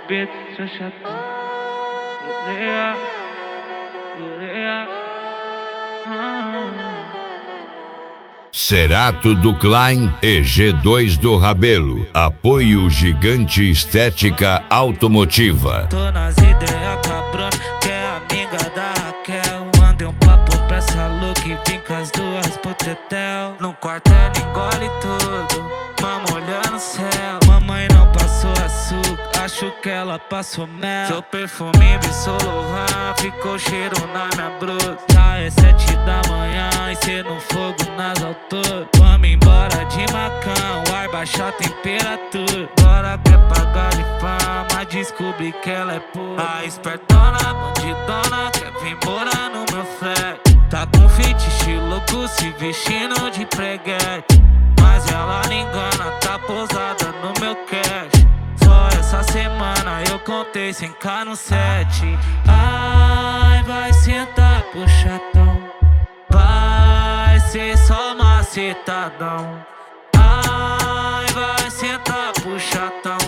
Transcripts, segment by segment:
beat, seu chatão. Cerato do Klein e G2 do Rabelo. Apoio Gigante Estética Automotiva. Tô nas ideias cabrona, que é amiga da Raquel. Mandei um papo pra essa look e vim com as duas pro tetel. No quarto ela engole tudo, mama olhando o céu. Mamãe não passou açúcar, acho que ela passou mel. Seu perfume Bisolohan, ficou cheiro na minha blusa. Já é 7 da manhã e cê no fogo nas alturas. Vamos embora de Macão, ar baixa a temperatura. Agora quer pagar de fama, descobri que ela é pura. A espertona, bandidona, quer vir morar no meu flat. Tá com fit estilo Gucci, vestindo de preguete. Mas ela não engana, tá pousada no meu cash. Só essa semana eu contei 100k no set. Ai, vai sentar pro chatão, vai ser só macetadão. Ai, vai sentar pro chatão,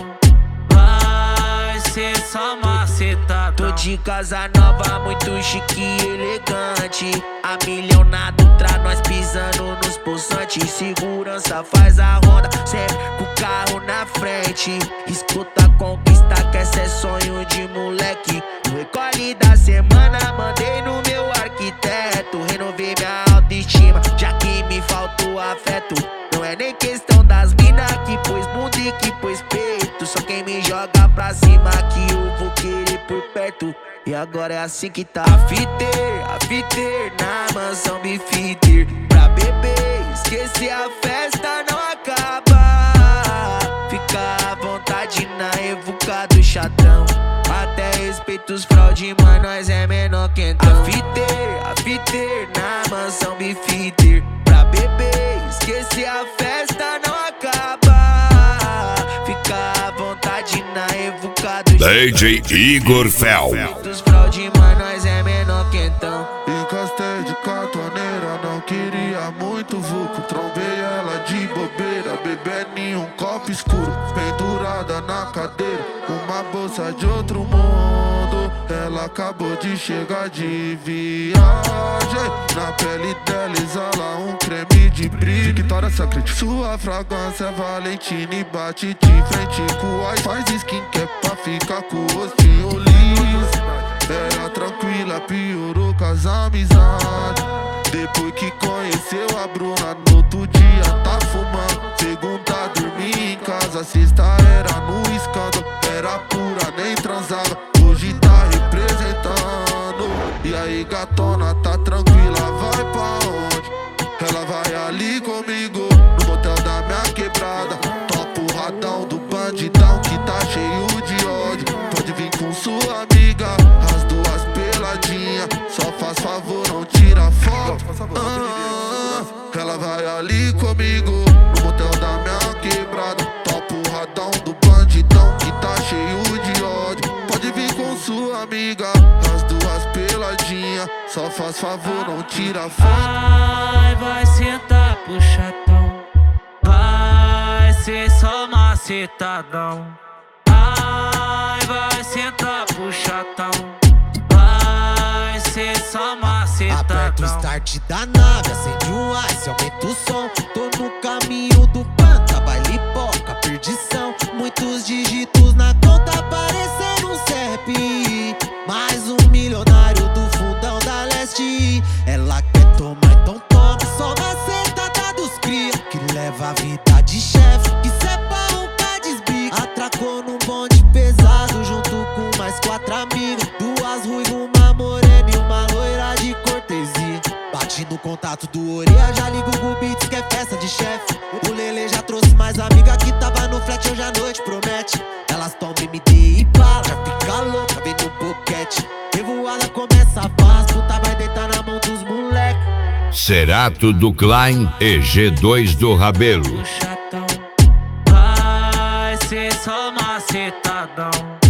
vai ser só macetadão. Tô de casa nova, muito chique e elegante. A milionado tra nós pisando nos possantes. Segurança faz a ronda, sempre com o carro na frente. Escuta a conquista que esse é sonho de moleque. O recolhe da semana mandei no meu arquiteto. Renovei minha autoestima, já que me faltou afeto. Não é nem questão das mina que pôs bunda e que pôs peito. Só quem me joga pra cima que eu vou querer por perto. E agora é assim que tá. A fiter na mansão Bifiter. Pra beber, esquecer a festa não acaba. Fica à vontade na evuca do chatão. Até respeito os fraude, mas nós é menor que então. A fiter na mansão Bifiter. Pra beber, esquecer a festa não acaba. Fica à vontade na evuca do DJ Igor Fel. dos fraude, mas nós é menor que então. Encostei de cartoneira, não queria muito vulco. Trombei ela de bobeira, bebendo em um copo escuro. Pendurada na cadeira, uma bolsa de outro mundo. Ela acabou de chegar de viagem. Na pele dela exala um creme de brilho. Victoria Secret, sua fragrância é Valentina e bate de frente com o ice. Faz skincare pra ficar com o rostinho liso. Era tranquila, piorou com as amizades. Depois que conheceu a Bruna, no outro dia tá fumando. Segunda dormia em casa, sexta era no escândalo. Era pura, nem transava, hoje tá representando. E aí gatona, tá tranquila, vai pra onde? Ela vai ali comigo, no motel da minha quebrada. Topa o radão do bandidão que tá cheio de ódio. Pode vir com sua amiga, as duas peladinhas. Só faz favor, não tira foto. Ela vai ali comigo, no motel da minha quebrada. Topa o radão do bandidão que tá cheio de ódio. Pode vir com sua amiga, as duas peladinhas. Só faz favor, não tira foto. Ai, vai sentar pro chatão, vai ser só macetadão. Ai, vai sentar pro chatão, vai ser só macetadão. Aperta o start da nave, acende um ice, aumenta o som. Tô no caminho do panta, baile poca, perdição. Muitos dígitos na conta, parecendo um CEP. Mais um milionário do fundão da leste. Ela quer tomar, então toma. Só macetada dos cria, que leva a vida de chefe. Isso é pra um cadisbi. Atracou num bonde pesado, junto com mais 4 amigas. 2 ruivas, uma morena e uma loira de cortesia. Bate no contato do Oreia, já liga o Google Beats que é festa de chefe. O Lele já trouxe mais amiga que tava no flat, hoje à noite promete. Elas tomam MD e bala, já fica louca, vem no boquete. Revoada começa a paz, puta vai deitar na mão dos moleque. Cerato do Klein e G2 do Rabelo. O chatão vai ser só macetadão.